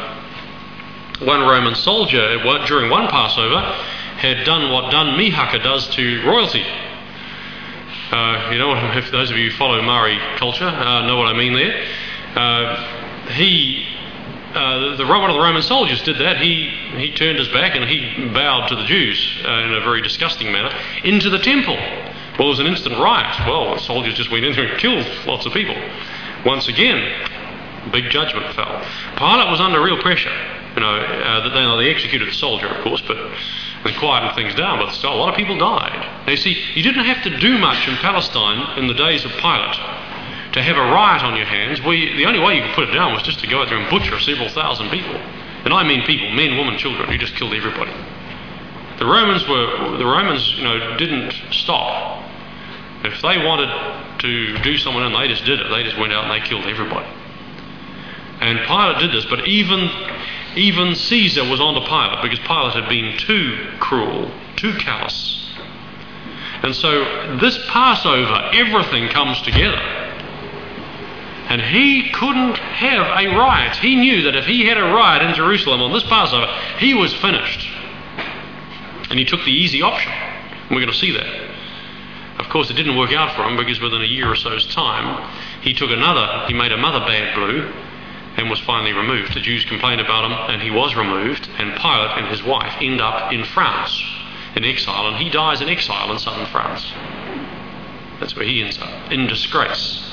um, one Roman soldier during one Passover had done what Dun Mihaka does to royalty. Uh, you know what? If those of you who follow Maori culture uh, know what I mean there. Uh, he. Uh, the, one of the Roman soldiers did that. He he turned his back and he bowed to the Jews uh, in a very disgusting manner into the temple. Well, there was an instant riot. Well, the soldiers just went in there and killed lots of people. Once again, big judgment fell. Pilate was under real pressure. You know, uh, they, they executed the soldier, of course, but they quieted things down. But still, a lot of people died. Now, you see, you didn't have to do much in Palestine in the days of Pilate to have a riot on your hands. We, the only way you could put it down was just to go out there and butcher several thousand people. And I mean people, men, women, children. You just killed everybody. The Romans were, the Romans, you know, didn't stop. If they wanted to do someone in, they just did it. They just went out and they killed everybody. And Pilate did this, but even, even Caesar was onto Pilate because Pilate had been too cruel, too callous. And so this Passover, everything comes together. And he couldn't have a riot. He knew that if he had a riot in Jerusalem on this Passover, he was finished. And he took the easy option. And we're going to see that. Of course, it didn't work out for him because within a year or so's time, he took another, he made another bad brew and was finally removed. The Jews complained about him and he was removed, and Pilate and his wife end up in France in exile, and he dies in exile in southern France. That's where he ends up, in disgrace.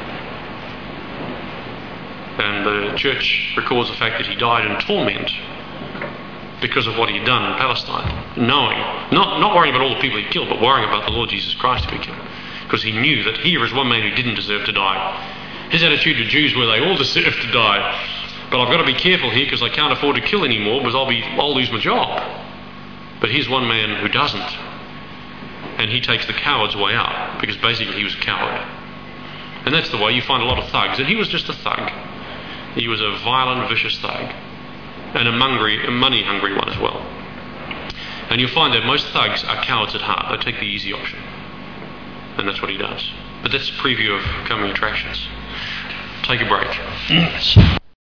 And the church records the fact that he died in torment because of what he'd done in Palestine, knowing, not, not worrying about all the people he killed, but worrying about the Lord Jesus Christ who he killed, because he knew that here is one man who didn't deserve to die. His attitude to Jews were they all deserve to die, but I've got to be careful here because I can't afford to kill anymore because I'll be I'll lose my job. But here's one man who doesn't, and he takes the coward's way out because basically he was a coward. And that's the way you find a lot of thugs, and he was just a thug. He was a violent, vicious thug, and a, hungry, a money-hungry one as well. And you'll find that most thugs are cowards at heart. They take the easy option, and that's what he does. But that's a preview of coming attractions. Take a break.